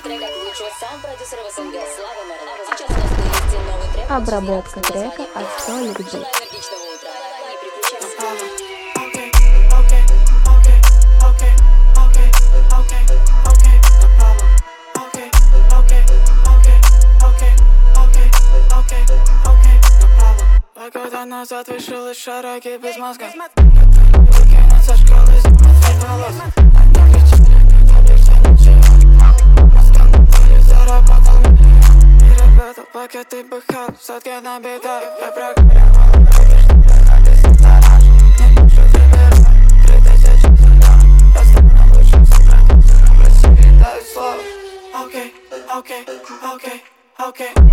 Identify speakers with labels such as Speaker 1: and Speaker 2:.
Speaker 1: Обработка трека от Solid Beat.
Speaker 2: Года назад вышел из шароги без мозга. Выкинуть со школы за волос. Они кричали, когда лишь ничего. Останутся заработал миллион. И работал, пока ты бухал. Сотки на битах, я программировал. Проверь, что гараж. Не пишу тебе 3000 миллионов. Просто на лучшем собрании. В России даю слово. Окей, окей, окей, окей.